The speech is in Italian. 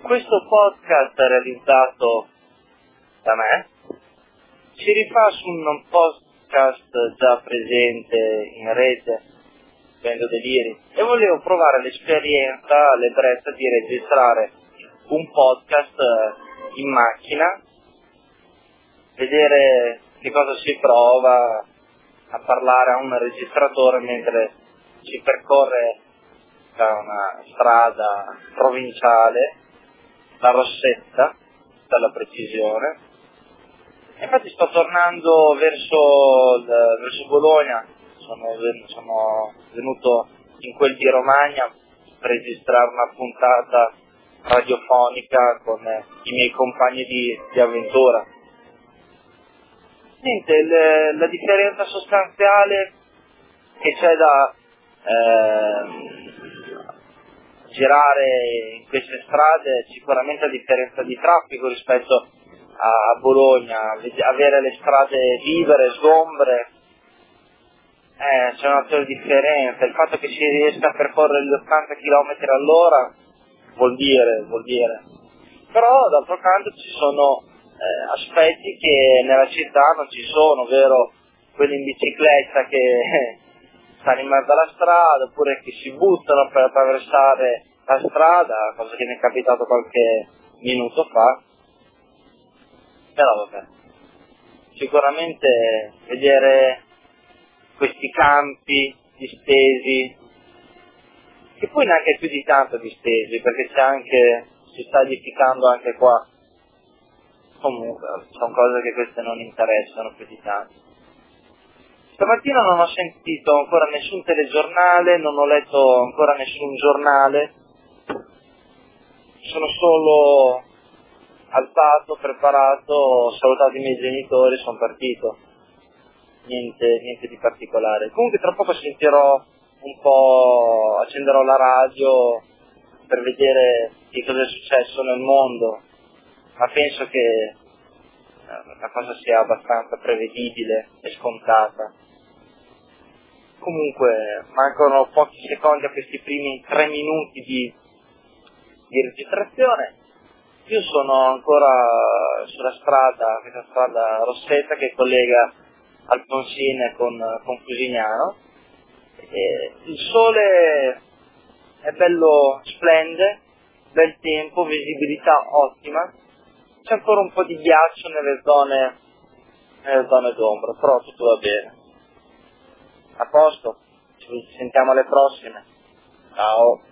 Questo podcast realizzato da me si rifà su un podcast già presente in rete, Vendo Deliri, e volevo provare l'esperienza all'ebbrezza di registrare un podcast in macchina, vedere che cosa si prova a parlare a un registratore mentre si percorre da una strada provinciale, la Rossetta, dalla precisione. Infatti sto tornando verso Bologna, sono venuto in quel di Romagna per registrare una puntata radiofonica con i miei compagni di avventura. Niente, la differenza sostanziale che c'è da girare in queste strade è sicuramente la differenza di traffico rispetto a Bologna, avere le strade libere, sgombre, c'è un'altra differenza. Il fatto che si riesca a percorrere gli 80 km all'ora vuol dire. Però d'altro canto ci sono aspetti che nella città non ci sono, ovvero quelli in bicicletta che stanno in mezzo alla strada, oppure che si buttano per attraversare la strada, cosa che mi è capitato qualche minuto fa. Però vabbè, sicuramente vedere questi campi distesi, che poi neanche più di tanto distesi, perché si sta edificando anche qua. Comunque, sono cose che queste non interessano più di tanto. Stamattina non ho sentito ancora nessun telegiornale, non ho letto ancora nessun giornale, sono solo alzato, preparato, ho salutato i miei genitori, sono partito. Niente di particolare. Comunque tra poco sentirò un po', accenderò la radio per vedere che cosa è successo nel mondo, ma penso che la cosa sia abbastanza prevedibile e scontata. Comunque mancano pochi secondi a questi primi 3 minuti di registrazione. Io sono ancora sulla strada, questa strada Rossetta che collega Alfonsine con Fusignano. Il sole è bello, splende, bel tempo, visibilità ottima. C'è ancora un po' di ghiaccio nelle zone d'ombra, però tutto va bene. A posto, ci sentiamo alle prossime. Ciao.